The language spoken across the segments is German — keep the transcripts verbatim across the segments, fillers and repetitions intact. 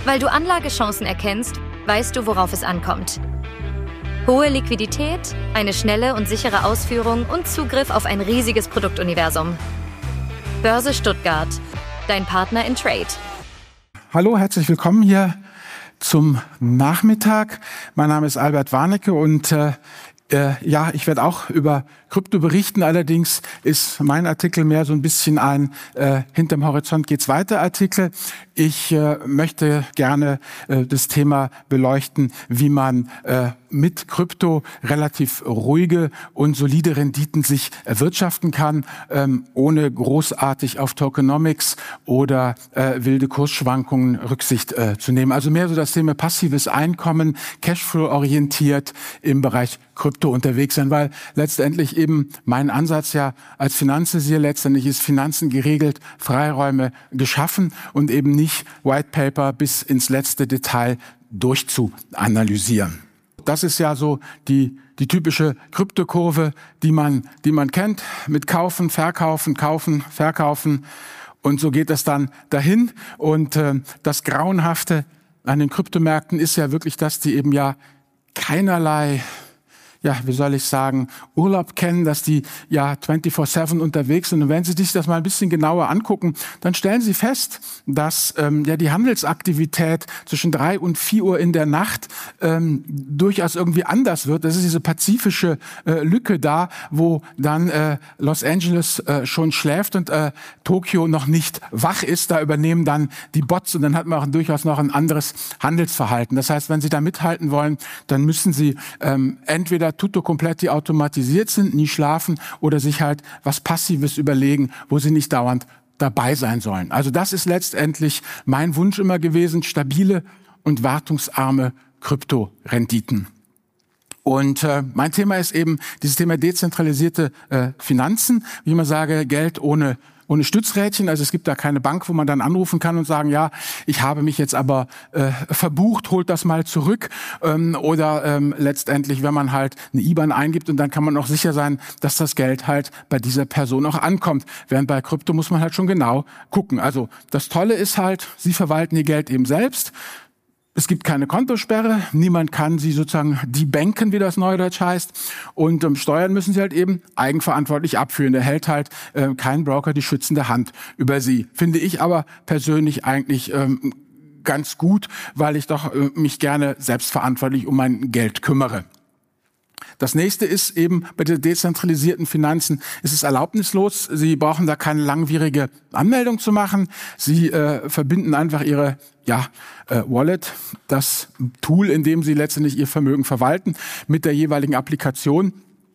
Weil du Anlagechancen erkennst, weißt du, worauf es ankommt. Hohe Liquidität, eine schnelle und sichere Ausführung und Zugriff auf ein riesiges Produktuniversum. Börse Stuttgart, dein Partner in Trade. Hallo, herzlich willkommen hier zum Nachmittag. Mein Name ist Albert Warnecke und äh, äh, ja, ich werde auch über Krypto berichten. Allerdings ist mein Artikel mehr so ein bisschen ein äh, hinterm Horizont geht's weiter Artikel. Ich äh, möchte gerne äh, das Thema beleuchten, wie man äh, mit Krypto relativ ruhige und solide Renditen sich erwirtschaften kann, ähm, ohne großartig auf Tokenomics oder äh, wilde Kursschwankungen Rücksicht äh, zu nehmen. Also mehr so das Thema passives Einkommen, Cashflow-orientiert im Bereich Krypto unterwegs sein, weil letztendlich eben mein Ansatz ja als Finanzvisier letztendlich ist Finanzen geregelt, Freiräume geschaffen und eben nicht White Paper bis ins letzte Detail durchzuanalysieren. Das ist ja so die die typische Kryptokurve, die man die man kennt, mit Kaufen, Verkaufen, Kaufen, Verkaufen, und so geht das dann dahin. Und äh, das Grauenhafte an den Kryptomärkten ist ja wirklich, dass die eben ja keinerlei, ja, wie soll ich sagen, Urlaub kennen, dass die ja vierundzwanzig sieben unterwegs sind. Und wenn Sie sich das mal ein bisschen genauer angucken, dann stellen Sie fest, dass ähm, ja die Handelsaktivität zwischen drei und vier Uhr in der Nacht ähm, durchaus irgendwie anders wird. Das ist diese pazifische äh, Lücke da, wo dann äh, Los Angeles äh, schon schläft und äh, Tokio noch nicht wach ist. Da übernehmen dann die Bots und dann hat man auch durchaus noch ein anderes Handelsverhalten. Das heißt, wenn Sie da mithalten wollen, dann müssen Sie ähm, entweder tutto kompletti automatisiert sind, nie schlafen oder sich halt was Passives überlegen, wo sie nicht dauernd dabei sein sollen. Also das ist letztendlich mein Wunsch immer gewesen, stabile und wartungsarme Kryptorenditen. Und äh, mein Thema ist eben dieses Thema dezentralisierte äh, Finanzen. Wie ich immer sage, Geld ohne ohne Stützrädchen. Also es gibt da keine Bank, wo man dann anrufen kann und sagen, ja, ich habe mich jetzt aber äh, verbucht, holt das mal zurück. Ähm, oder ähm, letztendlich, wenn man halt eine I B A N eingibt und dann kann man auch sicher sein, dass das Geld halt bei dieser Person auch ankommt. Während bei Krypto muss man halt schon genau gucken. Also das Tolle ist halt, Sie verwalten Ihr Geld eben selbst. Es gibt keine Kontosperre, niemand kann Sie sozusagen debanken, wie das Neudeutsch heißt. Und ähm, Steuern müssen Sie halt eben eigenverantwortlich abführen. Da hält halt äh, kein Broker die schützende Hand über Sie. Finde ich aber persönlich eigentlich ähm, ganz gut, weil ich doch äh, mich gerne selbstverantwortlich um mein Geld kümmere. Das nächste ist eben bei den dezentralisierten Finanzen, ist es erlaubnislos. Sie brauchen da keine langwierige Anmeldung zu machen. Sie äh, verbinden einfach Ihre ja, äh, Wallet, das Tool, in dem Sie letztendlich Ihr Vermögen verwalten, mit der jeweiligen Applikation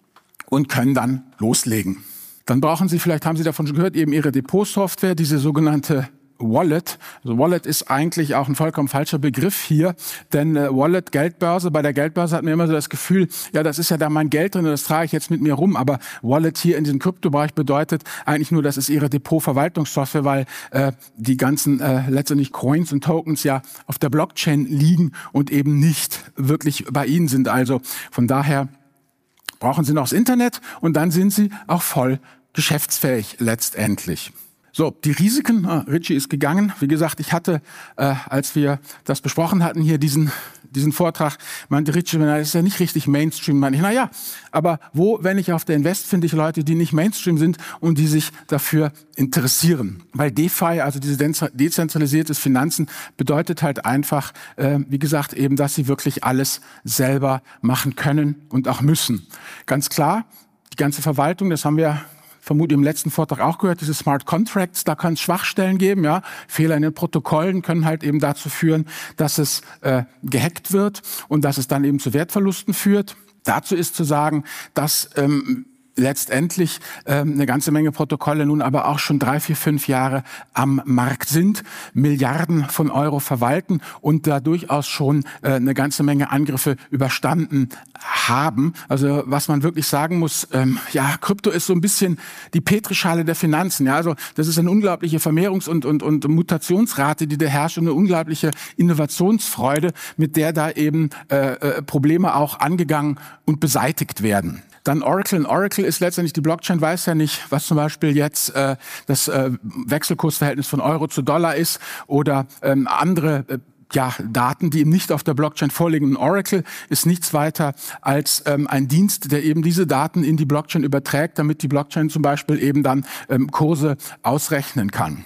und können dann loslegen. Dann brauchen Sie, vielleicht haben Sie davon schon gehört, eben Ihre Depotsoftware, diese sogenannte Wallet. Also Wallet ist eigentlich auch ein vollkommen falscher Begriff hier, denn äh, Wallet, Geldbörse, bei der Geldbörse hat man immer so das Gefühl, ja, das ist ja da mein Geld drin und das trage ich jetzt mit mir rum, aber Wallet hier in diesem Kryptobereich bedeutet eigentlich nur, das ist Ihre Depotverwaltungssoftware, weil äh, die ganzen äh, letztendlich Coins und Tokens ja auf der Blockchain liegen und eben nicht wirklich bei Ihnen sind. Also von daher brauchen Sie noch das Internet und dann sind Sie auch voll geschäftsfähig letztendlich. So, die Risiken, ah, Richie ist gegangen. Wie gesagt, ich hatte, äh, als wir das besprochen hatten, hier diesen diesen Vortrag, meinte Richie, das ist ja nicht richtig Mainstream. Meinte ich, na ja, aber wo, wenn ich auf der Invest, finde ich Leute, die nicht Mainstream sind und die sich dafür interessieren. Weil DeFi, also diese dezentralisiertes Finanzen, bedeutet halt einfach, äh, wie gesagt, eben, dass sie wirklich alles selber machen können und auch müssen. Ganz klar, die ganze Verwaltung, das haben wir vermutlich im letzten Vortrag auch gehört, diese Smart Contracts, da kann es Schwachstellen geben, ja. Fehler in den Protokollen können halt eben dazu führen, dass es äh, gehackt wird und dass es dann eben zu Wertverlusten führt. Dazu ist zu sagen, dass ähm, letztendlich ähm, eine ganze Menge Protokolle nun aber auch schon drei, vier, fünf Jahre am Markt sind, Milliarden von Euro verwalten und da durchaus schon äh, eine ganze Menge Angriffe überstanden haben. Also was man wirklich sagen muss, ähm, ja, Krypto ist so ein bisschen die Petrischale der Finanzen. Ja, also das ist eine unglaubliche Vermehrungs- und, und, und Mutationsrate, die da herrscht und eine unglaubliche Innovationsfreude, mit der da eben äh, äh, Probleme auch angegangen und beseitigt werden. Dann Oracle. Und Oracle ist letztendlich, die Blockchain weiß ja nicht, was zum Beispiel jetzt äh, das äh, Wechselkursverhältnis von Euro zu Dollar ist oder ähm, andere äh, ja, Daten, die eben nicht auf der Blockchain vorliegen. Oracle ist nichts weiter als ähm, ein Dienst, der eben diese Daten in die Blockchain überträgt, damit die Blockchain zum Beispiel eben dann ähm, Kurse ausrechnen kann.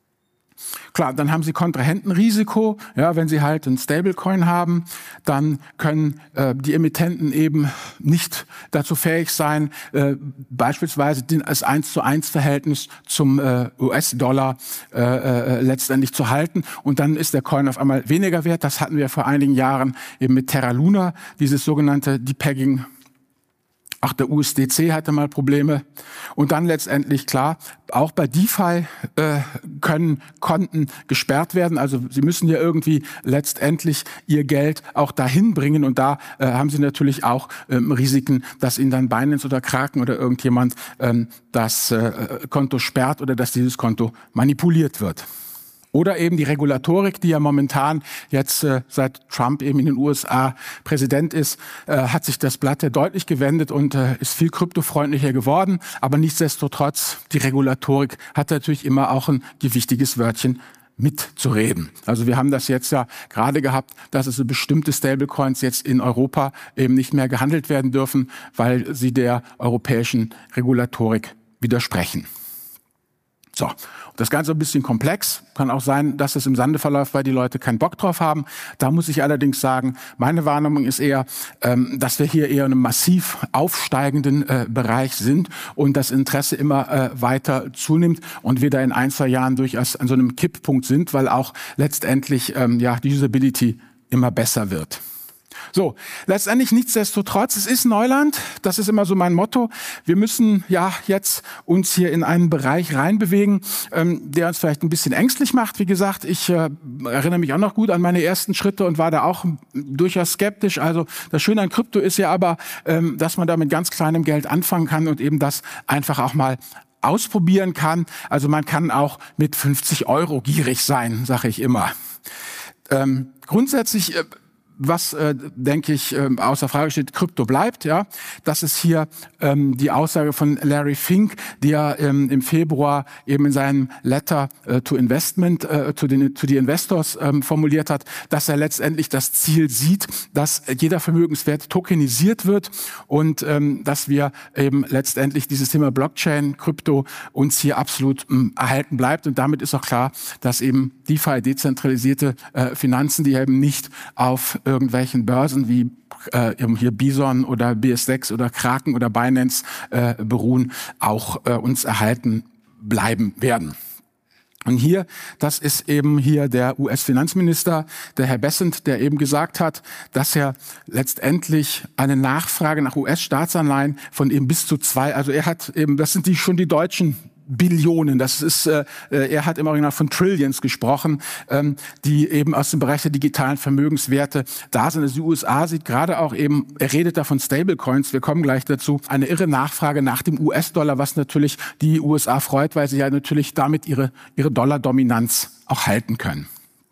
Klar, dann haben Sie Kontrahentenrisiko. Ja, wenn Sie halt einen Stablecoin haben, dann können äh, die Emittenten eben nicht dazu fähig sein, äh, beispielsweise den, das eins zu eins Verhältnis zum äh, U S-Dollar äh, äh, letztendlich zu halten. Und dann ist der Coin auf einmal weniger wert. Das hatten wir vor einigen Jahren eben mit Terra Luna, dieses sogenannte Depegging. Auch der U S D C hatte mal Probleme. Und dann letztendlich, klar, auch bei DeFi äh, können Konten gesperrt werden. Also Sie müssen ja irgendwie letztendlich Ihr Geld auch dahin bringen. Und da äh, haben Sie natürlich auch ähm, Risiken, dass Ihnen dann Binance oder Kraken oder irgendjemand ähm, das äh, Konto sperrt oder dass dieses Konto manipuliert wird. Oder eben die Regulatorik, die ja momentan jetzt äh, seit Trump eben in den U S A Präsident ist, äh, hat sich das Blatt ja deutlich gewendet und äh, ist viel kryptofreundlicher geworden. Aber nichtsdestotrotz, die Regulatorik hat natürlich immer auch ein gewichtiges Wörtchen mitzureden. Also wir haben das jetzt ja gerade gehabt, dass es so bestimmte Stablecoins jetzt in Europa eben nicht mehr gehandelt werden dürfen, weil sie der europäischen Regulatorik widersprechen. So, das Ganze ein bisschen komplex. Kann auch sein, dass es im Sande verläuft, weil die Leute keinen Bock drauf haben. Da muss ich allerdings sagen, meine Wahrnehmung ist eher, ähm, dass wir hier eher in einem massiv aufsteigenden äh, Bereich sind und das Interesse immer äh, weiter zunimmt und wir da in ein, zwei Jahren durchaus an so einem Kipppunkt sind, weil auch letztendlich ähm, ja, die Usability immer besser wird. So, letztendlich nichtsdestotrotz, es ist Neuland, das ist immer so mein Motto. Wir müssen ja jetzt uns hier in einen Bereich reinbewegen, ähm, der uns vielleicht ein bisschen ängstlich macht. Wie gesagt, ich äh, erinnere mich auch noch gut an meine ersten Schritte und war da auch durchaus skeptisch. Also das Schöne an Krypto ist ja aber, ähm, dass man da mit ganz kleinem Geld anfangen kann und eben das einfach auch mal ausprobieren kann. Also man kann auch mit fünfzig Euro gierig sein, sage ich immer. Ähm, grundsätzlich äh, was, äh, denke ich, äh, außer Frage steht, Krypto bleibt, ja. Das ist hier ähm, die Aussage von Larry Fink, die er ähm, im Februar eben in seinem Letter äh, to Investment, äh, zu den zu die Investors ähm, formuliert hat, dass er letztendlich das Ziel sieht, dass jeder Vermögenswert tokenisiert wird und ähm, dass wir eben letztendlich dieses Thema Blockchain, Krypto uns hier absolut ähm, erhalten bleibt. Und damit ist auch klar, dass eben DeFi, dezentralisierte äh, Finanzen, die eben nicht auf irgendwelchen Börsen wie äh, hier Bison oder B S sechs oder Kraken oder Binance äh, beruhen, auch äh, uns erhalten bleiben werden. Und hier, das ist eben hier der U S-Finanzminister, der Herr Bessent, der eben gesagt hat, dass er letztendlich eine Nachfrage nach U S-Staatsanleihen von eben bis zu zwei, also er hat eben, das sind die schon die deutschen Billionen, das ist, äh, er hat im Original von Trillions gesprochen, ähm, die eben aus dem Bereich der digitalen Vermögenswerte da sind. Also die U S A sieht gerade auch eben, er redet da von Stablecoins, wir kommen gleich dazu, eine irre Nachfrage nach dem U S-Dollar, was natürlich die U S A freut, weil sie ja natürlich damit ihre, ihre Dollar-Dominanz auch halten können.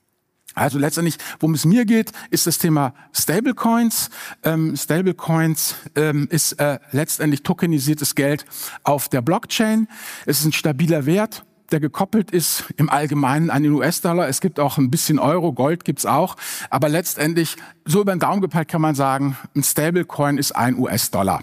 Also letztendlich, worum es mir geht, ist das Thema Stablecoins. Ähm, Stablecoins ähm, ist äh, letztendlich tokenisiertes Geld auf der Blockchain. Es ist ein stabiler Wert, der gekoppelt ist im Allgemeinen an den U S-Dollar. Es gibt auch ein bisschen Euro, Gold gibt's auch. Aber letztendlich, so über den Daumen gepeilt kann man sagen, ein Stablecoin ist ein U S-Dollar.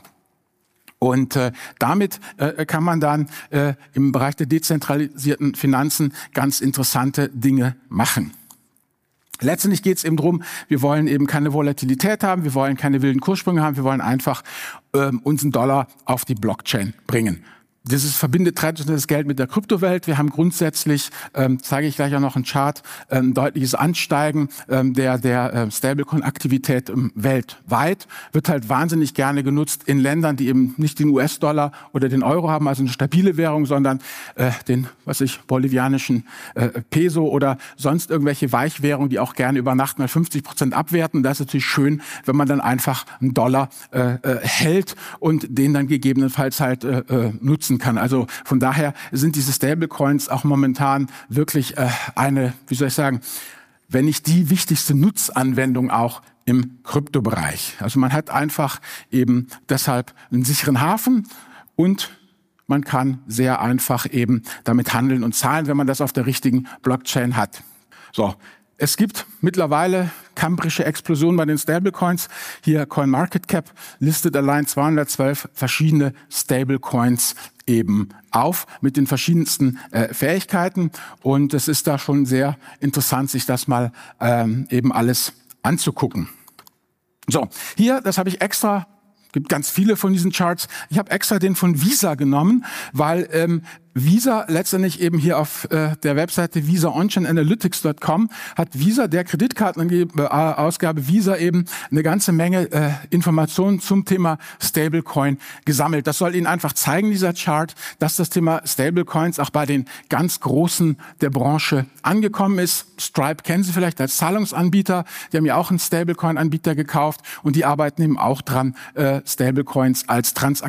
Und äh, damit äh, kann man dann äh, im Bereich der dezentralisierten Finanzen ganz interessante Dinge machen. Letztendlich geht es eben drum, wir wollen eben keine Volatilität haben, wir wollen keine wilden Kurssprünge haben, wir wollen einfach ähm, unseren Dollar auf die Blockchain bringen. Dieses verbindet traditionelles Geld mit der Kryptowelt. Wir haben grundsätzlich, ähm, zeige ich gleich auch noch einen Chart, ein deutliches Ansteigen ähm, der der äh, Stablecoin-Aktivität ähm, weltweit. Wird halt wahnsinnig gerne genutzt in Ländern, die eben nicht den U S-Dollar oder den Euro haben, also eine stabile Währung, sondern äh, den, was ich, bolivianischen äh, Peso oder sonst irgendwelche Weichwährungen, die auch gerne über Nacht mal fünfzig Prozent abwerten. Das ist natürlich schön, wenn man dann einfach einen Dollar äh, äh, hält und den dann gegebenenfalls halt äh, äh, nutzen kann. Also von daher sind diese Stablecoins auch momentan wirklich äh, eine, wie soll ich sagen, wenn nicht die wichtigste Nutzanwendung auch im Kryptobereich. Also man hat einfach eben deshalb einen sicheren Hafen und man kann sehr einfach eben damit handeln und zahlen, wenn man das auf der richtigen Blockchain hat. So. Es gibt mittlerweile kambrische Explosionen bei den Stablecoins. Hier CoinMarketCap listet allein zweihundertzwölf verschiedene Stablecoins eben auf mit den verschiedensten äh, Fähigkeiten. Und es ist da schon sehr interessant, sich das mal ähm, eben alles anzugucken. So, hier, das habe ich extra, gibt ganz viele von diesen Charts. Ich habe extra den von Visa genommen, weil ähm, Visa letztendlich eben hier auf äh, der Webseite visa onchain analytics punkt com hat Visa, der Kreditkartenausgabe Visa, eben eine ganze Menge äh, Informationen zum Thema Stablecoin gesammelt. Das soll Ihnen einfach zeigen, dieser Chart, dass das Thema Stablecoins auch bei den ganz Großen der Branche angekommen ist. Stripe kennen Sie vielleicht als Zahlungsanbieter. Die haben ja auch einen Stablecoin-Anbieter gekauft und die arbeiten eben auch dran, äh, Stablecoins als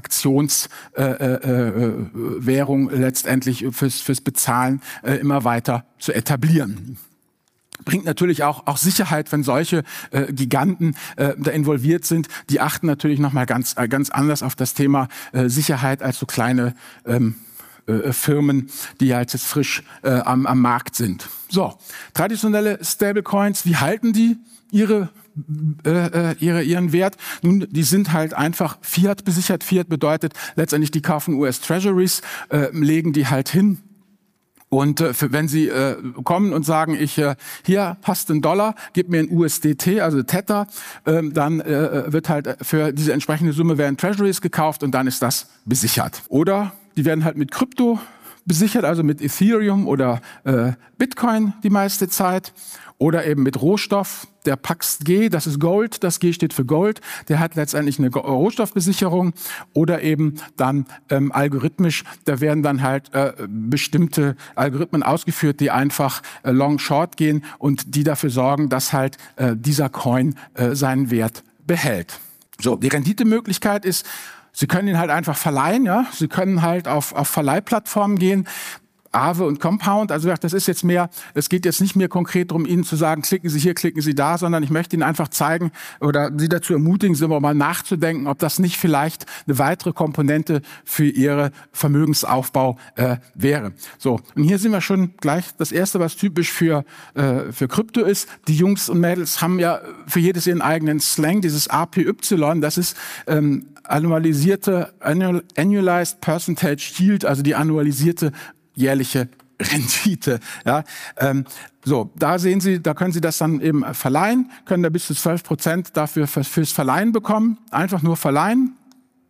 Transaktionswährung äh, äh, letztendlich fürs, fürs Bezahlen äh, immer weiter zu etablieren. Bringt natürlich auch, auch Sicherheit, wenn solche äh, Giganten äh, da involviert sind. Die achten natürlich nochmal ganz, äh, ganz anders auf das Thema äh, Sicherheit als so kleine ähm, äh, Firmen, die halt jetzt frisch äh, am, am Markt sind. So, traditionelle Stablecoins, wie halten die ihre Äh, ihre, ihren Wert? Nun, die sind halt einfach Fiat besichert. Fiat bedeutet letztendlich, die kaufen U S Treasuries, äh, legen die halt hin. Und äh, für, wenn Sie äh, kommen und sagen, ich äh, hier passt ein Dollar, gib mir ein U S D T, also Tether, äh, dann äh, wird halt für diese entsprechende Summe werden Treasuries gekauft und dann ist das besichert. Oder die werden halt mit Krypto besichert, also mit Ethereum oder äh, Bitcoin die meiste Zeit. Oder eben mit Rohstoff, der Pax G, das ist Gold, das G steht für Gold, der hat letztendlich eine Rohstoffbesicherung. Oder eben dann ähm, algorithmisch, da werden dann halt äh, bestimmte Algorithmen ausgeführt, die einfach äh, long-short gehen und die dafür sorgen, dass halt äh, dieser Coin äh, seinen Wert behält. So, die Renditemöglichkeit ist, Sie können ihn halt einfach verleihen, ja. Sie können halt auf, auf Verleihplattformen gehen. Aave und Compound, also das ist jetzt mehr, es geht jetzt nicht mehr konkret darum, Ihnen zu sagen, klicken Sie hier, klicken Sie da, sondern ich möchte Ihnen einfach zeigen oder Sie dazu ermutigen, Sie mal nachzudenken, ob das nicht vielleicht eine weitere Komponente für Ihre Vermögensaufbau äh, wäre. So, und hier sind wir schon gleich das Erste, was typisch für äh, für Krypto ist. Die Jungs und Mädels haben ja für jedes ihren eigenen Slang, dieses A P Y, das ist ähm, annualisierte, annual, Annualized Percentage Yield, also die annualisierte jährliche Rendite. Ja, ähm, so, da sehen Sie, da können Sie das dann eben verleihen, können da bis zu zwölf Prozent dafür für, fürs Verleihen bekommen, einfach nur verleihen.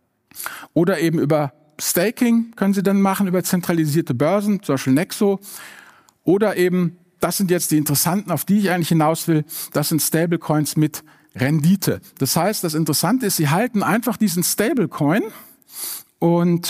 Oder eben über Staking können Sie dann machen, über zentralisierte Börsen, zum Beispiel Nexo. Oder eben, das sind jetzt die interessanten, auf die ich eigentlich hinaus will, das sind Stablecoins mit Rendite. Das heißt, das Interessante ist, Sie halten einfach diesen Stablecoin und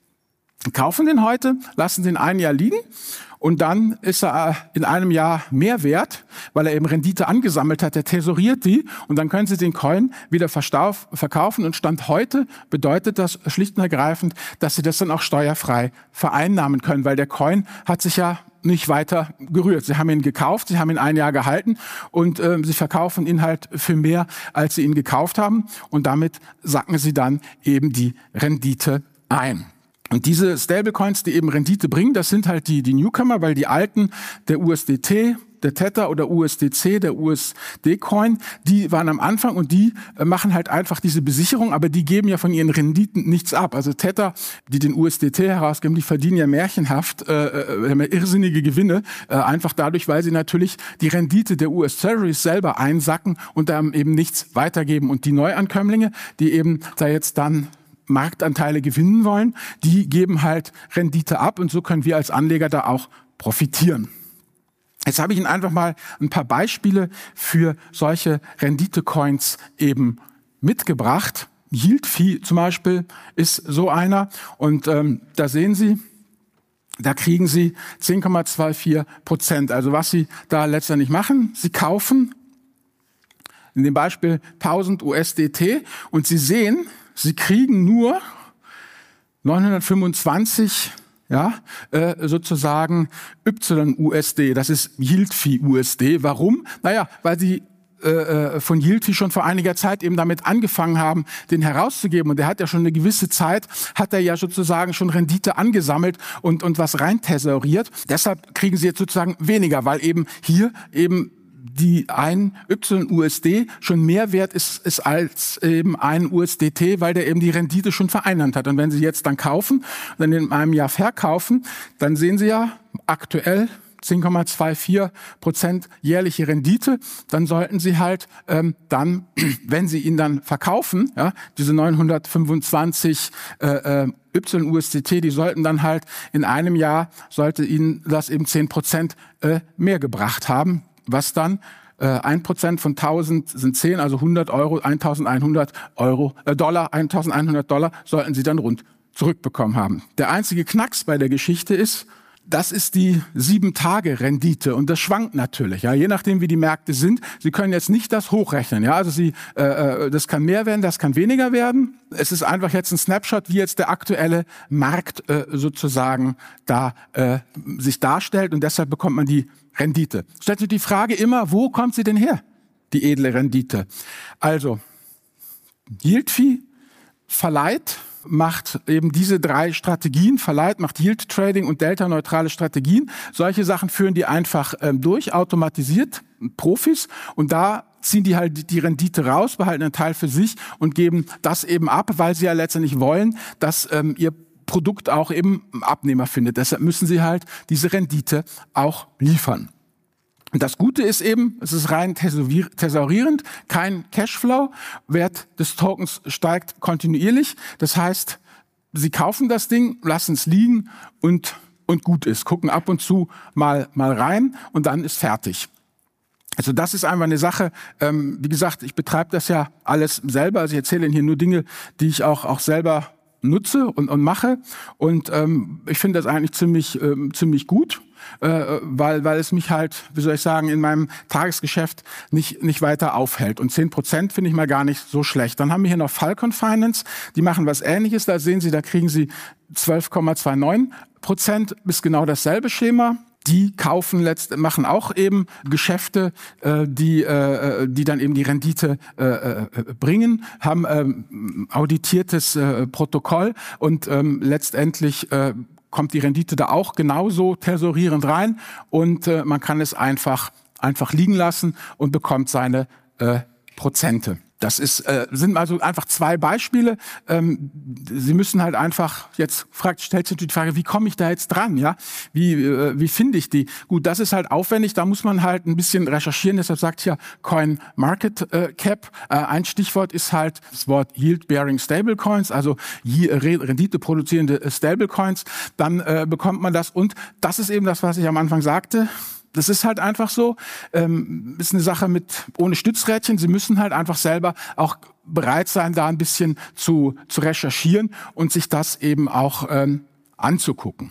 kaufen den heute, lassen den ein Jahr liegen und dann ist er in einem Jahr mehr wert, weil er eben Rendite angesammelt hat. Der tesoriert die und dann können Sie den Coin wieder verstauf, verkaufen und Stand heute bedeutet das schlicht und ergreifend, dass Sie das dann auch steuerfrei vereinnahmen können, weil der Coin hat sich ja nicht weiter gerührt. Sie haben ihn gekauft, Sie haben ihn ein Jahr gehalten und äh, Sie verkaufen ihn halt für mehr, als Sie ihn gekauft haben und damit sacken Sie dann eben die Rendite ein. Und diese Stablecoins, die eben Rendite bringen, das sind halt die, die Newcomer, weil die alten, der U S D T, der Tether oder U S D C, der U S D-Coin, die waren am Anfang und die äh, machen halt einfach diese Besicherung, aber die geben ja von ihren Renditen nichts ab. Also Tether, die den U S D T herausgeben, die verdienen ja märchenhaft, äh, äh, irrsinnige Gewinne, äh, einfach dadurch, weil sie natürlich die Rendite der U S Treasuries selber einsacken und da eben nichts weitergeben. Und die Neuankömmlinge, die eben da jetzt dann Marktanteile gewinnen wollen, die geben halt Rendite ab und so können wir als Anleger da auch profitieren. Jetzt habe ich Ihnen einfach mal ein paar Beispiele für solche Rendite-Coins eben mitgebracht. Yieldfee zum Beispiel ist so einer und ähm, da sehen Sie, da kriegen Sie zehn Komma vierundzwanzig Prozent. Also was Sie da letztendlich machen, Sie kaufen in dem Beispiel tausend U S D T und Sie sehen, Sie kriegen nur neunhundertfünfundzwanzig, ja, äh, sozusagen Y U S D. Das ist Yieldfee U S D. Warum? Naja, weil Sie äh, von Yieldfee schon vor einiger Zeit eben damit angefangen haben, den herauszugeben. Und der hat ja schon eine gewisse Zeit, hat er ja sozusagen schon Rendite angesammelt und, und was rein tesoriert. Deshalb kriegen Sie jetzt sozusagen weniger, weil eben hier eben die ein Y U S D schon mehr wert ist, ist als eben ein U S D T, weil der eben die Rendite schon vereinnahmt hat. Und wenn Sie jetzt dann kaufen und dann in einem Jahr verkaufen, dann sehen Sie ja aktuell zehn Komma vierundzwanzig Prozent jährliche Rendite, dann sollten Sie halt ähm, dann, wenn Sie ihn dann verkaufen, ja, diese neunhundertfünfundzwanzig äh, äh, Y U S D T, die sollten dann halt in einem Jahr, sollte Ihnen das eben zehn Prozent äh, mehr gebracht haben, was dann äh, ein Prozent von tausend sind zehn, also hundert Euro, eintausendeinhundert Euro, äh, Dollar, eintausendeinhundert Dollar sollten Sie dann rund zurückbekommen haben. Der einzige Knacks bei der Geschichte ist, das ist die Sieben-Tage-Rendite und das schwankt natürlich, ja, je nachdem wie die Märkte sind. Sie können jetzt nicht das hochrechnen, ja, also Sie, äh, das kann mehr werden, das kann weniger werden. Es ist einfach jetzt ein Snapshot, wie jetzt der aktuelle Markt äh, sozusagen da äh, sich darstellt und deshalb bekommt man die Rendite. Stellt sich die Frage immer, wo kommt sie denn her, die edle Rendite? Also Yield-Fee verleiht macht eben diese drei Strategien, verleiht, macht Yield Trading und delta-neutrale Strategien. Solche Sachen führen die einfach ähm, durch, automatisiert, Profis. Und da ziehen die halt die Rendite raus, behalten einen Teil für sich und geben das eben ab, weil sie ja letztendlich wollen, dass ähm, ihr Produkt auch eben einen Abnehmer findet. Deshalb müssen sie halt diese Rendite auch liefern. Und das Gute ist eben, es ist rein thesaurierend, kein Cashflow. Wert des Tokens steigt kontinuierlich. Das heißt, Sie kaufen das Ding, lassen es liegen und, und gut ist. Gucken ab und zu mal, mal rein und dann ist fertig. Also das ist einfach eine Sache, ähm, wie gesagt, ich betreibe das ja alles selber. Also ich erzähle Ihnen hier nur Dinge, die ich auch, auch selber nutze und, und mache. Und ähm, ich finde das eigentlich ziemlich, ähm, ziemlich gut. Äh, weil, weil es mich halt, wie soll ich sagen, in meinem Tagesgeschäft nicht, nicht weiter aufhält. Und zehn Prozent finde ich mal gar nicht so schlecht. Dann haben wir hier noch Falcon Finance, die machen was Ähnliches. Da sehen Sie, da kriegen Sie zwölf Komma neunundzwanzig Prozent, ist genau dasselbe Schema. Die kaufen letzt, machen auch eben Geschäfte, äh, die, äh, die dann eben die Rendite äh, äh, bringen, haben ähm, auditiertes äh, Protokoll und ähm, letztendlich äh, kommt die Rendite da auch genauso tesorierend rein und äh, man kann es einfach einfach liegen lassen und bekommt seine äh, Prozente. Das ist, äh, sind also einfach zwei Beispiele. Ähm, Sie müssen halt einfach, jetzt fragt, stellt sich die Frage, wie komme ich da jetzt dran? Ja, Wie, äh, wie finde ich die? Gut, das ist halt aufwendig, da muss man halt ein bisschen recherchieren. Deshalb sagt hier Coin Market äh, Cap. Äh, ein Stichwort ist halt das Wort Yield-Bearing Stablecoins, also Rendite produzierende Stablecoins. Dann äh, bekommt man das und das ist eben das, was ich am Anfang sagte. Das ist halt einfach so, ähm, ist eine Sache mit ohne Stützrädchen. Sie müssen halt einfach selber auch bereit sein, da ein bisschen zu, zu recherchieren und sich das eben auch ähm, anzugucken.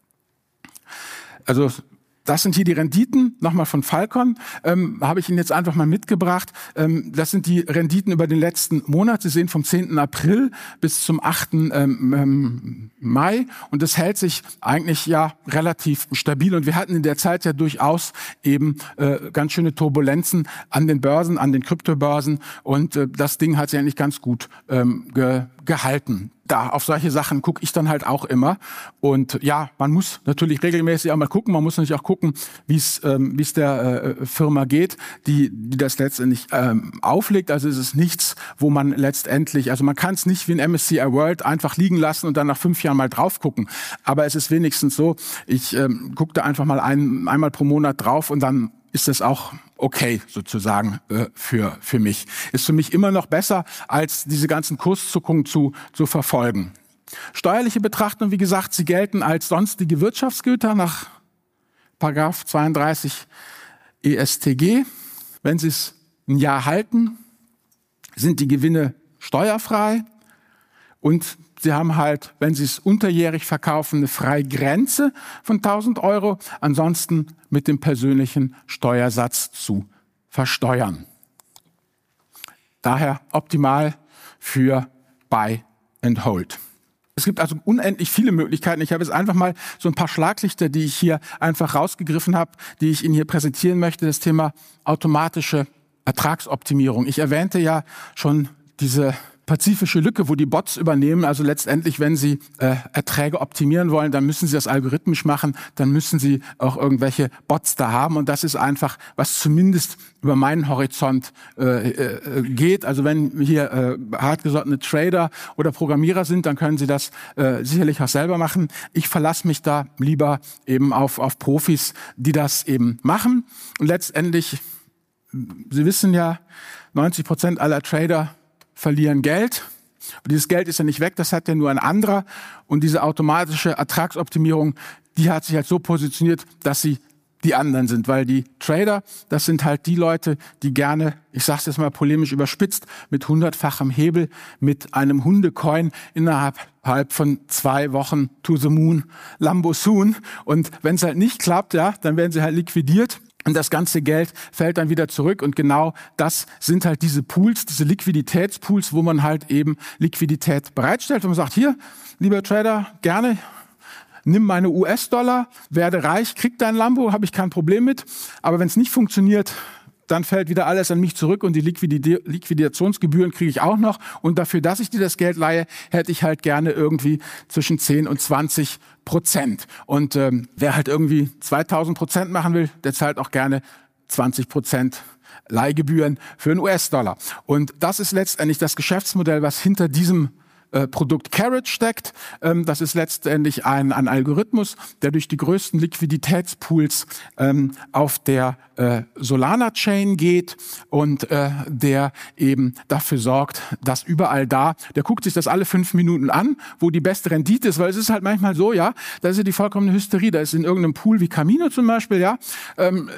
Also das sind hier die Renditen, nochmal von Falcon, ähm, habe ich Ihnen jetzt einfach mal mitgebracht. Ähm, das sind die Renditen über den letzten Monat. Sie sehen vom zehnten April bis zum achten Ähm, Mai und das hält sich eigentlich ja relativ stabil und wir hatten in der Zeit ja durchaus eben äh, ganz schöne Turbulenzen an den Börsen, an den Kryptobörsen und äh, das Ding hat sich eigentlich ganz gut ähm, ge gehalten. Da auf solche Sachen gucke ich dann halt auch immer. Und ja, man muss natürlich regelmäßig auch mal gucken. Man muss natürlich auch gucken, wie es ähm, wie es der äh, Firma geht, die die das letztendlich ähm, auflegt. Also es ist nichts, wo man letztendlich, also man kann es nicht wie ein M S C I World einfach liegen lassen und dann nach fünf Jahren mal drauf gucken. Aber es ist wenigstens so, ich ähm, gucke da einfach mal ein, einmal pro Monat drauf und dann ist das auch okay sozusagen äh, für für mich. Ist für mich immer noch besser, als diese ganzen Kurszuckungen zu zu verfolgen. Steuerliche Betrachtung, wie gesagt, sie gelten als sonstige Wirtschaftsgüter nach Paragraph zweiunddreißig E S T G. Wenn Sie es ein Jahr halten, sind die Gewinne steuerfrei und Sie haben halt, wenn Sie es unterjährig verkaufen, eine Freigrenze von tausend Euro. Ansonsten mit dem persönlichen Steuersatz zu versteuern. Daher optimal für Buy and Hold. Es gibt also unendlich viele Möglichkeiten. Ich habe jetzt einfach mal so ein paar Schlaglichter, die ich hier einfach rausgegriffen habe, die ich Ihnen hier präsentieren möchte. Das Thema automatische Ertragsoptimierung. Ich erwähnte ja schon diese pazifische Lücke, wo die Bots übernehmen. Also letztendlich, wenn Sie äh, Erträge optimieren wollen, dann müssen Sie das algorithmisch machen, dann müssen Sie auch irgendwelche Bots da haben. Und das ist einfach, was zumindest über meinen Horizont äh, äh, geht. Also wenn hier äh, hartgesottene Trader oder Programmierer sind, dann können Sie das äh, sicherlich auch selber machen. Ich verlasse mich da lieber eben auf, auf Profis, die das eben machen. Und letztendlich, Sie wissen ja, neunzig Prozent aller Trader verlieren Geld. Und dieses Geld ist ja nicht weg, das hat ja nur ein anderer. Und diese automatische Ertragsoptimierung, die hat sich halt so positioniert, dass sie die anderen sind. Weil die Trader, das sind halt die Leute, die gerne, ich sage es jetzt mal polemisch überspitzt, mit hundertfachem Hebel, mit einem Hundecoin innerhalb von zwei Wochen to the moon, Lambo soon. Und wenn es halt nicht klappt, ja, dann werden sie halt liquidiert. Und das ganze Geld fällt dann wieder zurück. Und genau das sind halt diese Pools, diese Liquiditätspools, wo man halt eben Liquidität bereitstellt. Und man sagt, hier, lieber Trader, gerne, nimm meine U S-Dollar, werde reich, krieg dein Lambo, habe ich kein Problem mit. Aber wenn es nicht funktioniert, dann fällt wieder alles an mich zurück und die Liquiditä- Liquidationsgebühren kriege ich auch noch. Und dafür, dass ich dir das Geld leihe, hätte ich halt gerne irgendwie zwischen zehn und zwanzig Prozent. Und ähm, wer halt irgendwie zweitausend Prozent machen will, der zahlt auch gerne zwanzig Prozent Leihgebühren für einen U S-Dollar. Und das ist letztendlich das Geschäftsmodell, was hinter diesem Äh, Produkt Carrot steckt. Ähm, das ist letztendlich ein, ein Algorithmus, der durch die größten Liquiditätspools ähm, auf der äh, Solana-Chain geht und äh, der eben dafür sorgt, dass überall da, der guckt sich das alle fünf Minuten an, wo die beste Rendite ist, weil es ist halt manchmal so, ja, da ist ja die vollkommene Hysterie, da ist in irgendeinem Pool wie Camino zum Beispiel, ja, ähm,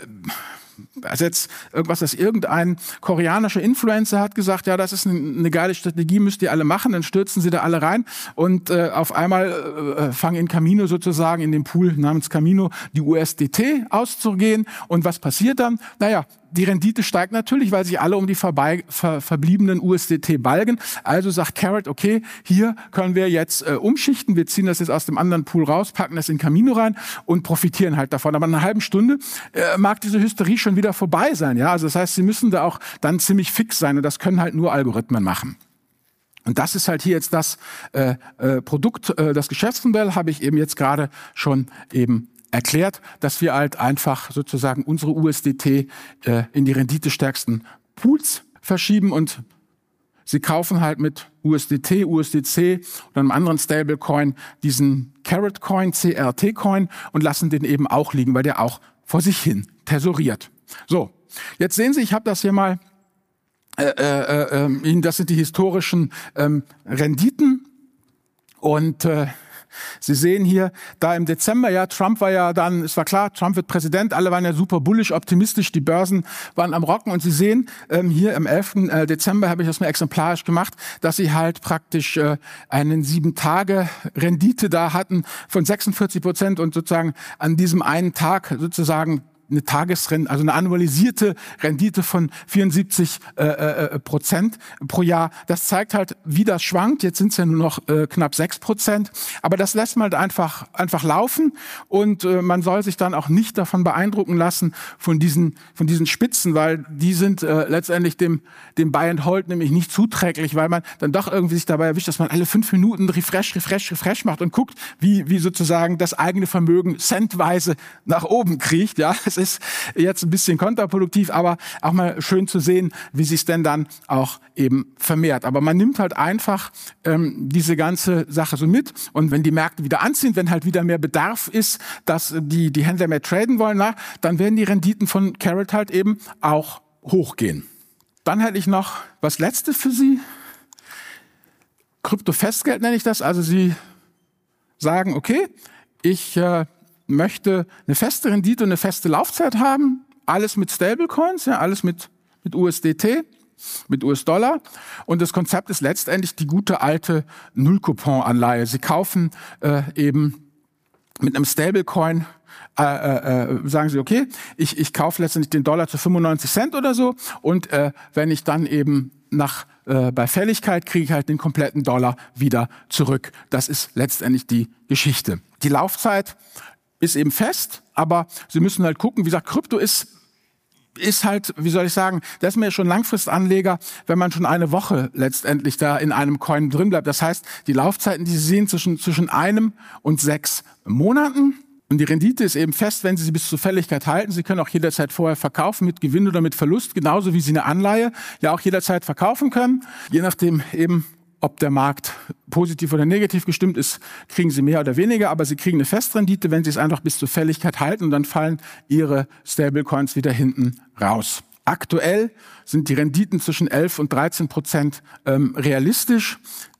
also jetzt irgendwas, das irgendein koreanischer Influencer hat gesagt, ja, das ist eine, eine geile Strategie, müsst ihr alle machen, dann stürzen sie da alle rein und äh, auf einmal äh, fangen in Camino sozusagen, in dem Pool namens Camino, die U S D T auszugehen. Und was passiert dann? Naja, die Rendite steigt natürlich, weil sich alle um die vorbei, ver, verbliebenen U S D T balgen. Also sagt Carrot, okay, hier können wir jetzt äh, umschichten, wir ziehen das jetzt aus dem anderen Pool raus, packen das in Camino rein und profitieren halt davon. Aber in einer halben Stunde äh, mag diese Hysterie schon wieder vorbei sein. Ja, also das heißt, sie müssen da auch dann ziemlich fix sein und das können halt nur Algorithmen machen. Und das ist halt hier jetzt das äh, äh, Produkt, äh, das Geschäftsmodell habe ich eben jetzt gerade schon eben erklärt, dass wir halt einfach sozusagen unsere U S D T äh, in die renditestärksten Pools verschieben und sie kaufen halt mit U S D T, U S D C oder einem anderen Stablecoin diesen Carrot Coin, C R T Coin und lassen den eben auch liegen, weil der auch vor sich hin tesoriert. So, jetzt sehen Sie, ich habe das hier mal, äh, äh, äh, das sind die historischen ähm, Renditen und äh, Sie sehen hier, da im Dezember, ja, Trump war ja dann, es war klar, Trump wird Präsident, alle waren ja super bullish, optimistisch, die Börsen waren am Rocken und Sie sehen, ähm, hier am elften Dezember habe ich das mal exemplarisch gemacht, dass Sie halt praktisch äh, einen sieben Tage Rendite da hatten von sechsundvierzig Prozent und sozusagen an diesem einen Tag sozusagen eine Tagesrendite, also eine annualisierte Rendite von vierundsiebzig äh, äh, Prozent pro Jahr. Das zeigt halt, wie das schwankt. Jetzt sind es ja nur noch äh, knapp sechs Prozent. Aber das lässt man halt einfach, einfach laufen. Und äh, man soll sich dann auch nicht davon beeindrucken lassen von diesen, von diesen Spitzen, weil die sind äh, letztendlich dem, dem Buy and Hold nämlich nicht zuträglich, weil man dann doch irgendwie sich dabei erwischt, dass man alle fünf Minuten Refresh, Refresh, Refresh macht und guckt, wie, wie sozusagen das eigene Vermögen centweise nach oben kriecht. Ja, es ist jetzt ein bisschen kontraproduktiv, aber auch mal schön zu sehen, wie sich es denn dann auch eben vermehrt. Aber man nimmt halt einfach ähm, diese ganze Sache so mit und wenn die Märkte wieder anziehen, wenn halt wieder mehr Bedarf ist, dass die, die Händler mehr traden wollen, na, dann werden die Renditen von Carrot halt eben auch hochgehen. Dann hätte ich noch was Letztes für Sie. Krypto-Festgeld nenne ich das. Also Sie sagen, okay, ich äh, möchte eine feste Rendite und eine feste Laufzeit haben, alles mit Stablecoins, ja, alles mit, mit U S D T, mit U S-Dollar. Und das Konzept ist letztendlich die gute alte Null-Coupon-Anleihe. Sie kaufen äh, eben mit einem Stablecoin, äh, äh, sagen Sie, okay, ich, ich kaufe letztendlich den Dollar zu fünfundneunzig Cent oder so und äh, wenn ich dann eben nach äh, bei Fälligkeit kriege ich halt den kompletten Dollar wieder zurück. Das ist letztendlich die Geschichte. Die Laufzeit ist eben fest, aber Sie müssen halt gucken, wie gesagt, Krypto ist ist halt, wie soll ich sagen, da ist man ja schon Langfristanleger, wenn man schon eine Woche letztendlich da in einem Coin drin bleibt. Das heißt, die Laufzeiten, die Sie sehen, zwischen, zwischen einem und sechs Monaten. Und die Rendite ist eben fest, wenn Sie sie bis zur Fälligkeit halten. Sie können auch jederzeit vorher verkaufen, mit Gewinn oder mit Verlust, genauso wie Sie eine Anleihe ja auch jederzeit verkaufen können. Je nachdem eben, ob der Markt positiv oder negativ gestimmt ist, kriegen Sie mehr oder weniger, aber Sie kriegen eine Festrendite, wenn Sie es einfach bis zur Fälligkeit halten, und dann fallen Ihre Stablecoins wieder hinten raus. Aktuell sind die Renditen zwischen elf und dreizehn Prozent ähm, realistisch.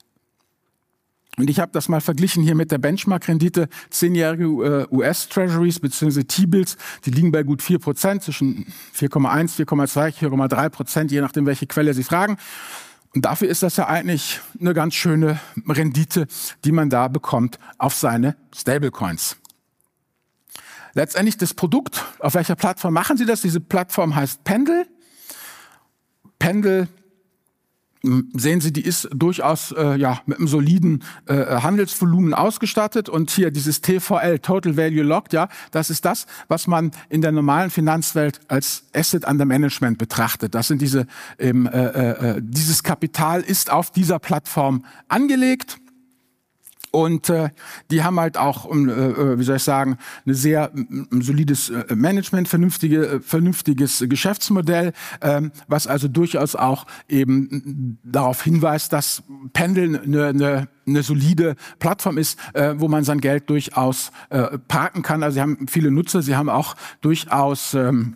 Und ich habe das mal verglichen hier mit der Benchmark-Rendite. Zehnjährige äh, U S-Treasuries bzw. T-Bills, die liegen bei gut vier Prozent, zwischen vier Komma eins, vier Komma zwei, vier Komma drei Prozent, je nachdem, welche Quelle Sie fragen. Und dafür ist das ja eigentlich eine ganz schöne Rendite, die man da bekommt auf seine Stablecoins. Letztendlich das Produkt, auf welcher Plattform machen Sie das? Diese Plattform heißt Pendle. Pendle, sehen Sie, die ist durchaus äh, ja mit einem soliden äh, Handelsvolumen ausgestattet, und hier dieses T V L, Total Value Locked, ja, das ist das, was man in der normalen Finanzwelt als Asset Under Management betrachtet. Das sind diese, ähm, äh, äh, dieses Kapital ist auf dieser Plattform angelegt. Und äh, die haben halt auch, äh, wie soll ich sagen, eine sehr ein solides äh, Management, vernünftige, äh, vernünftiges Geschäftsmodell, ähm, was also durchaus auch eben darauf hinweist, dass Pendle eine, eine, eine solide Plattform ist, äh, wo man sein Geld durchaus äh, parken kann. Also sie haben viele Nutzer, sie haben auch durchaus ähm,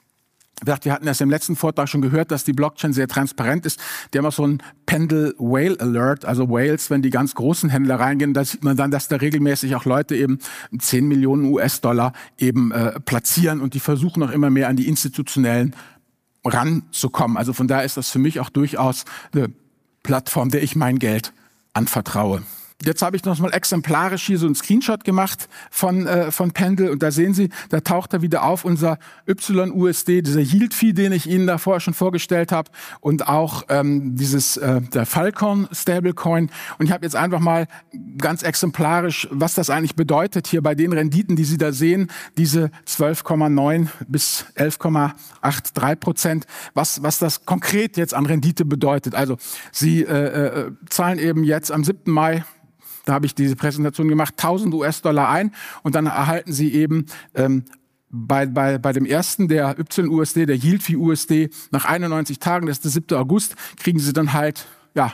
wir hatten das im letzten Vortrag schon gehört, dass die Blockchain sehr transparent ist. Die haben auch so einen Pendle Whale Alert, also Whales, wenn die ganz großen Händler reingehen, da sieht man dann, dass da regelmäßig auch Leute eben zehn Millionen U S-Dollar eben äh, platzieren, und die versuchen auch immer mehr an die institutionellen ranzukommen. Also von daher ist das für mich auch durchaus eine Plattform, der ich mein Geld anvertraue. Jetzt habe ich noch mal exemplarisch hier so einen Screenshot gemacht von äh, von Pendle, und da sehen Sie, da taucht da wieder auf unser Y U S D, dieser Yield Fee, den ich Ihnen da vorher schon vorgestellt habe, und auch ähm, dieses äh, der Falcon Stablecoin. Und ich habe jetzt einfach mal ganz exemplarisch, was das eigentlich bedeutet hier bei den Renditen, die Sie da sehen, diese zwölf Komma neun bis elf Komma dreiundachtzig Prozent, was was das konkret jetzt an Rendite bedeutet. Also Sie äh, äh, zahlen eben jetzt am siebten Mai, da habe ich diese Präsentation gemacht, tausend U S-Dollar ein, und dann erhalten Sie eben ähm, bei, bei, bei dem ersten, der Y U S D, der Yield Fee U S D, nach einundneunzig Tagen, das ist der siebte August, kriegen Sie dann halt ja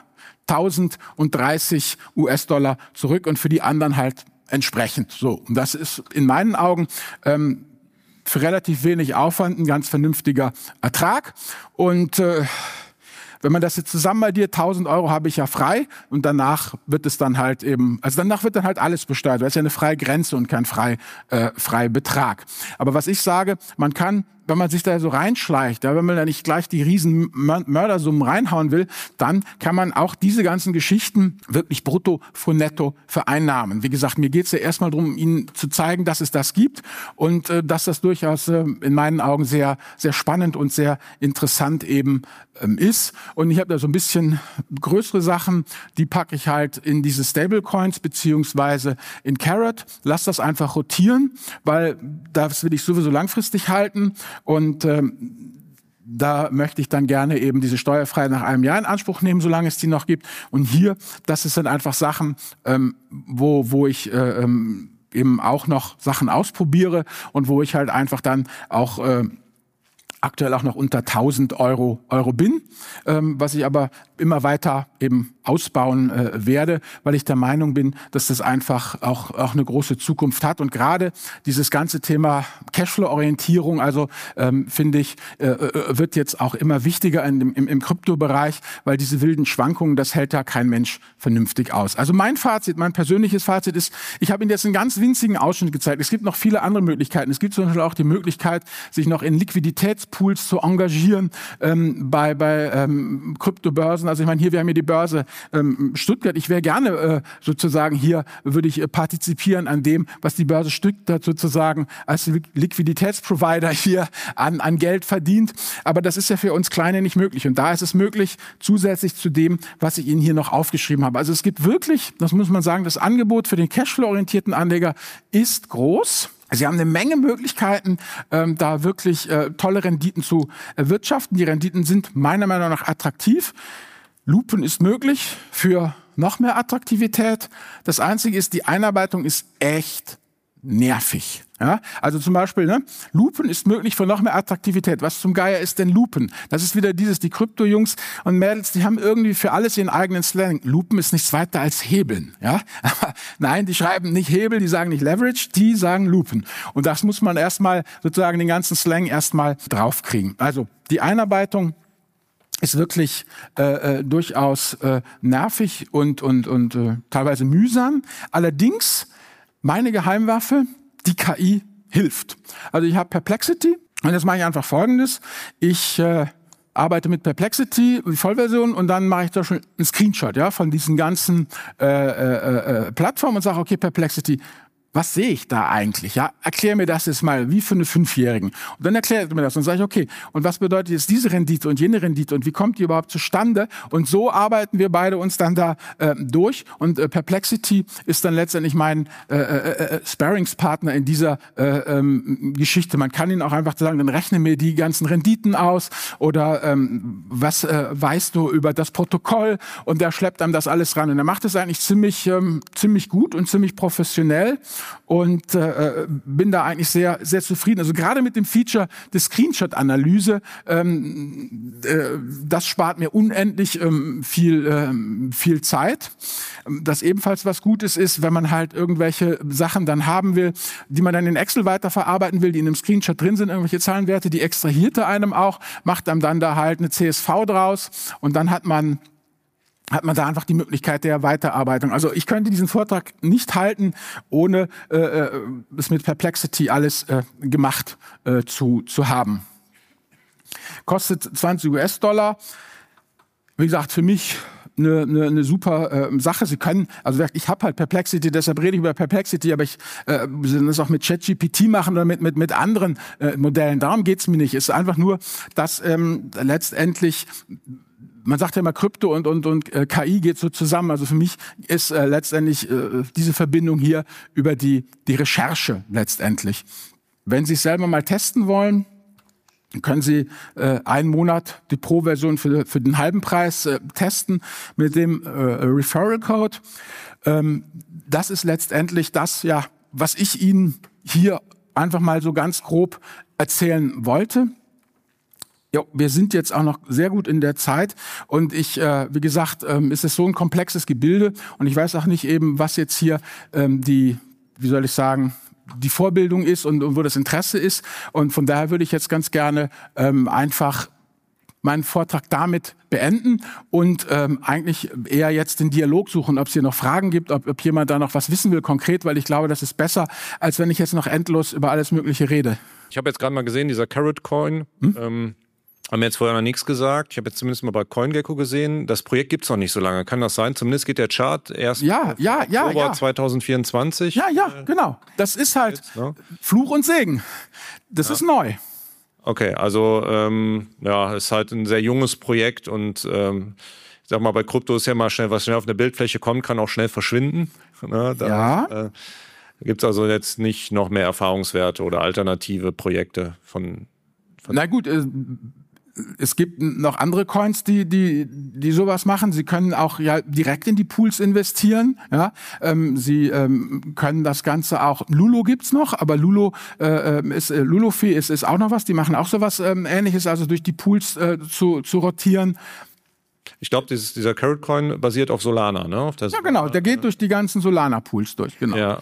tausenddreißig U S-Dollar zurück, und für die anderen halt entsprechend. So, und das ist in meinen Augen ähm, für relativ wenig Aufwand ein ganz vernünftiger Ertrag. Und äh, wenn man das jetzt zusammen addiert, tausend Euro habe ich ja frei, und danach wird es dann halt eben, also danach wird dann halt alles besteuert. Das ist ja eine freie Grenze und kein frei, äh, freier Betrag. Aber was ich sage, man kann, wenn man sich da so reinschleicht, ja, wenn man da nicht gleich die riesen Mördersummen reinhauen will, dann kann man auch diese ganzen Geschichten wirklich brutto vor netto vereinnahmen. Wie gesagt, mir geht es ja erstmal darum, Ihnen zu zeigen, dass es das gibt, und äh, dass das durchaus äh, in meinen Augen sehr, sehr spannend und sehr interessant eben ähm, ist. Und ich habe da so ein bisschen größere Sachen, die packe ich halt in diese Stablecoins beziehungsweise in Carrot. Lass das einfach rotieren, weil das will ich sowieso langfristig halten. Und ähm, da möchte ich dann gerne eben diese Steuerfreiheit nach einem Jahr in Anspruch nehmen, solange es die noch gibt. Und hier, das sind einfach Sachen, ähm, wo wo ich äh, ähm, eben auch noch Sachen ausprobiere, und wo ich halt einfach dann auch äh, aktuell auch noch unter tausend Euro, Euro bin, ähm, was ich aber immer weiter eben ausbauen äh, werde, weil ich der Meinung bin, dass das einfach auch, auch eine große Zukunft hat. Und gerade dieses ganze Thema Cashflow-Orientierung, also ähm, finde ich, äh, wird jetzt auch immer wichtiger in dem, im, im Kryptobereich, weil diese wilden Schwankungen, das hält ja kein Mensch vernünftig aus. Also mein Fazit, mein persönliches Fazit ist, ich habe Ihnen jetzt einen ganz winzigen Ausschnitt gezeigt. Es gibt noch viele andere Möglichkeiten. Es gibt zum Beispiel auch die Möglichkeit, sich noch in Liquiditätspools zu engagieren ähm, bei, bei ähm, Kryptobörsen. Also ich meine, hier, wir haben hier die Börse ähm, Stuttgart. Ich wäre gerne äh, sozusagen hier, würde ich äh, partizipieren an dem, was die Börse Stuttgart sozusagen als Liquiditätsprovider hier an, an Geld verdient. Aber das ist ja für uns Kleine nicht möglich. Und da ist es möglich, zusätzlich zu dem, was ich Ihnen hier noch aufgeschrieben habe. Also es gibt wirklich, das muss man sagen, das Angebot für den Cashflow-orientierten Anleger ist groß. Sie haben eine Menge Möglichkeiten, ähm, da wirklich äh, tolle Renditen zu erwirtschaften. Die Renditen sind meiner Meinung nach attraktiv. Lupen ist möglich für noch mehr Attraktivität. Das Einzige ist, die Einarbeitung ist echt nervig. Ja, also zum Beispiel, ne, Lupen ist möglich für noch mehr Attraktivität. Was zum Geier ist denn Lupen? Das ist wieder dieses, die Krypto-Jungs und Mädels, die haben irgendwie für alles ihren eigenen Slang. Lupen ist nichts weiter als Hebeln. Ja? Aber nein, die schreiben nicht Hebel, die sagen nicht Leverage, die sagen Lupen. Und das muss man erstmal sozusagen den ganzen Slang erstmal draufkriegen. Also die Einarbeitung ist wirklich äh, äh, durchaus äh, nervig und, und, und äh, teilweise mühsam. Allerdings, meine Geheimwaffe, die K I hilft. Also ich habe Perplexity und jetzt mache ich einfach Folgendes. Ich äh, arbeite mit Perplexity, die Vollversion, und dann mache ich da schon einen Screenshot, ja, von diesen ganzen äh, äh, äh, Plattformen und sage, okay, Perplexity, was sehe ich da eigentlich? Ja, erklär mir das jetzt mal, wie für eine Fünfjährigen. Und dann erklärt er mir das und sage ich, okay, und was bedeutet jetzt diese Rendite und jene Rendite und wie kommt die überhaupt zustande? Und so arbeiten wir beide uns dann da äh, durch. Und äh, Perplexity ist dann letztendlich mein äh, äh, Sparringspartner in dieser äh, ähm, Geschichte. Man kann ihn auch einfach sagen, dann rechne mir die ganzen Renditen aus oder ähm, was äh, weißt du über das Protokoll? Und der schleppt einem das alles ran. Und er macht es eigentlich ziemlich, ähm, ziemlich gut und ziemlich professionell. Und äh, bin da eigentlich sehr, sehr zufrieden. Also gerade mit dem Feature der Screenshot-Analyse, ähm, äh, das spart mir unendlich ähm, viel, ähm, viel Zeit. Das ebenfalls was Gutes ist, wenn man halt irgendwelche Sachen dann haben will, die man dann in Excel weiterverarbeiten will, die in einem Screenshot drin sind, irgendwelche Zahlenwerte, die extrahiert er einem auch, macht einem dann da halt eine C S V draus und dann hat man hat man da einfach die Möglichkeit der Weiterarbeitung. Also ich könnte diesen Vortrag nicht halten, ohne äh, es mit Perplexity alles äh, gemacht äh, zu, zu haben. Kostet zwanzig US-Dollar. Wie gesagt, für mich eine, eine, eine super äh, Sache. Sie können, also ich habe halt Perplexity, deshalb rede ich über Perplexity, aber ich äh, das auch mit ChatGPT machen oder mit mit mit anderen äh, Modellen. Darum geht's mir nicht. Es ist einfach nur, dass ähm, letztendlich man sagt ja immer, Krypto und, und, und äh, K I geht so zusammen. Also für mich ist äh, letztendlich äh, diese Verbindung hier über die, die Recherche letztendlich. Wenn Sie es selber mal testen wollen, können Sie äh, einen Monat die Pro-Version für, für den halben Preis äh, testen mit dem äh, Referral-Code. Ähm, das ist letztendlich das, ja, was ich Ihnen hier einfach mal so ganz grob erzählen wollte. Ja, wir sind jetzt auch noch sehr gut in der Zeit und ich, äh, wie gesagt, ähm, ist es so ein komplexes Gebilde und ich weiß auch nicht eben, was jetzt hier ähm, die, wie soll ich sagen, die Vorbildung ist und, und wo das Interesse ist. Und von daher würde ich jetzt ganz gerne ähm, einfach meinen Vortrag damit beenden und ähm, eigentlich eher jetzt den Dialog suchen, ob es hier noch Fragen gibt, ob, ob jemand da noch was wissen will konkret, weil ich glaube, das ist besser, als wenn ich jetzt noch endlos über alles Mögliche rede. Ich habe jetzt gerade mal gesehen, dieser Carrot Coin, hm? ähm, haben wir jetzt vorher noch nichts gesagt. Ich habe jetzt zumindest mal bei CoinGecko gesehen. Das Projekt gibt es noch nicht so lange. Kann das sein? Zumindest geht der Chart erst ja, ja, ja, Oktober ja. zwanzig vierundzwanzig. Ja, ja, genau. Das ist halt jetzt, ne? Fluch und Segen. Das ja. ist neu. Okay, also ähm, ja, ist halt ein sehr junges Projekt und ähm, ich sag mal, bei Krypto ist ja mal schnell, was schnell auf eine Bildfläche kommt, kann auch schnell verschwinden. Ne? Da, ja. Äh, gibt es also jetzt nicht noch mehr Erfahrungswerte oder alternative Projekte von... von Na gut, äh, es gibt noch andere Coins, die die die sowas machen. Sie können auch ja direkt in die Pools investieren. Ja, ähm, Sie ähm, können das Ganze auch. Lulo gibt's noch, aber Lulo äh, ist äh, Lulofee ist ist auch noch was. Die machen auch sowas ähm, Ähnliches, also durch die Pools äh, zu zu rotieren. Ich glaube, dieser Carrot Coin basiert auf Solana, ne? Auf der ja, genau. Der geht durch die ganzen Solana-Pools durch, genau. Ja,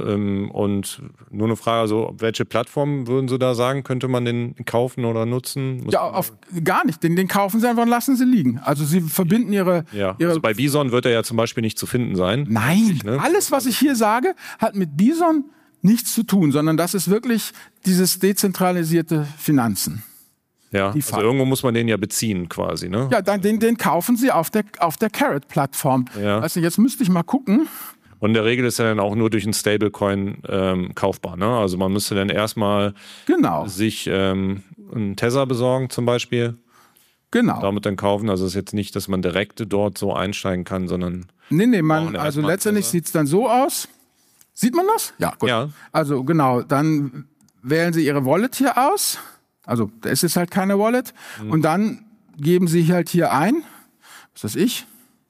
und nur eine Frage, also welche Plattform würden Sie da sagen, könnte man den kaufen oder nutzen? Muss ja, auf, gar nicht. Den, den kaufen Sie einfach und lassen Sie liegen. Also Sie verbinden Ihre... Ja, ihre also bei Bison wird er ja zum Beispiel nicht zu finden sein. Nein, ne? Alles, was ich hier sage, hat mit Bison nichts zu tun, sondern das ist wirklich dieses dezentralisierte Finanzen. Ja, also irgendwo muss man den ja beziehen quasi, ne? Ja, dann, den, den kaufen Sie auf der, auf der Carrot-Plattform. Ja. Also jetzt müsste ich mal gucken. Und in der Regel ist er dann auch nur durch einen Stablecoin ähm, kaufbar, ne? Also man müsste dann erstmal genau. sich ähm, einen Tether besorgen zum Beispiel. Genau. Damit dann kaufen. Also es ist jetzt nicht, dass man direkt dort so einsteigen kann, sondern... Nee, nee, man, also letztendlich sieht es dann so aus. Sieht man das? Ja, gut. Ja. Also genau, dann wählen Sie Ihre Wallet hier aus. Also es ist halt keine Wallet. Mhm. Und dann geben Sie halt hier ein, was weiß ich.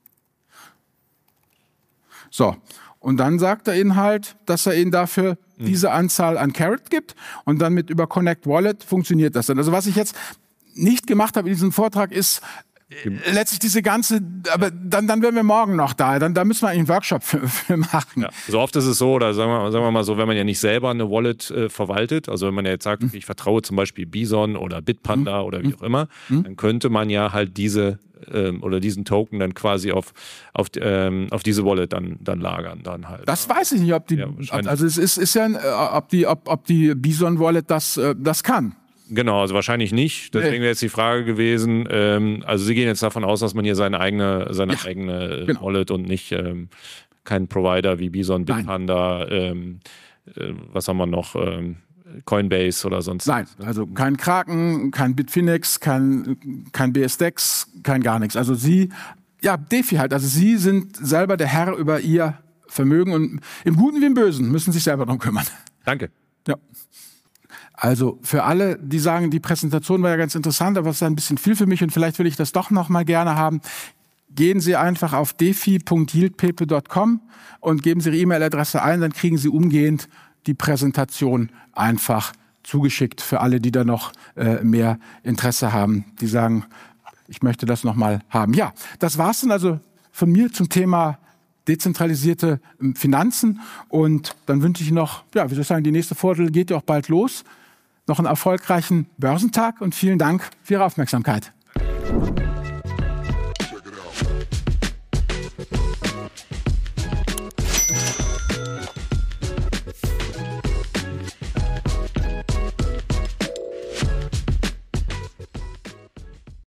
So, und dann sagt er Ihnen halt, dass er Ihnen dafür mhm. diese Anzahl an Carat gibt. Und dann mit über Connect Wallet funktioniert das dann. Also was ich jetzt nicht gemacht habe in diesem Vortrag ist, letztlich diese ganze, aber dann, dann wären wir morgen noch da. Dann, da müssen wir einen Workshop für, für machen. Ja, so oft ist es so, oder sagen wir, sagen wir mal so, wenn man ja nicht selber eine Wallet äh, verwaltet, also wenn man ja jetzt sagt, okay, ich vertraue zum Beispiel Bison oder Bitpanda mhm. oder wie auch immer, mhm. dann könnte man ja halt diese ähm, oder diesen Token dann quasi auf, auf, ähm, auf diese Wallet dann, dann lagern. Dann halt. Das weiß ich nicht, ob die, ja, also es ist, ist ja, ob die, ob, ob die Bison Wallet das, äh, das kann. Genau, also wahrscheinlich nicht. Deswegen wäre jetzt die Frage gewesen, ähm, also Sie gehen jetzt davon aus, dass man hier seine eigene, seine ja, eigene genau. Wallet und nicht ähm, keinen Provider wie Bison, Bitpanda, ähm, äh, was haben wir noch, ähm, Coinbase oder sonst. Nein, also kein Kraken, kein Bitfinex, kein, kein B S D E X, kein gar nichts. Also Sie, ja, DeFi halt, also Sie sind selber der Herr über Ihr Vermögen und im Guten wie im Bösen müssen sich selber darum kümmern. Danke. Ja. Also für alle, die sagen, die Präsentation war ja ganz interessant, aber es ist ein bisschen viel für mich und vielleicht will ich das doch noch mal gerne haben, gehen Sie einfach auf defi punkt yieldpaper punkt com und geben Sie Ihre E-Mail-Adresse ein, dann kriegen Sie umgehend die Präsentation einfach zugeschickt für alle, die da noch äh, mehr Interesse haben, die sagen, ich möchte das noch mal haben. Ja, das war's dann also von mir zum Thema dezentralisierte Finanzen und dann wünsche ich noch, ja, wie soll ich sagen, die nächste Viertel geht ja auch bald los. Noch einen erfolgreichen Börsentag und vielen Dank für Ihre Aufmerksamkeit.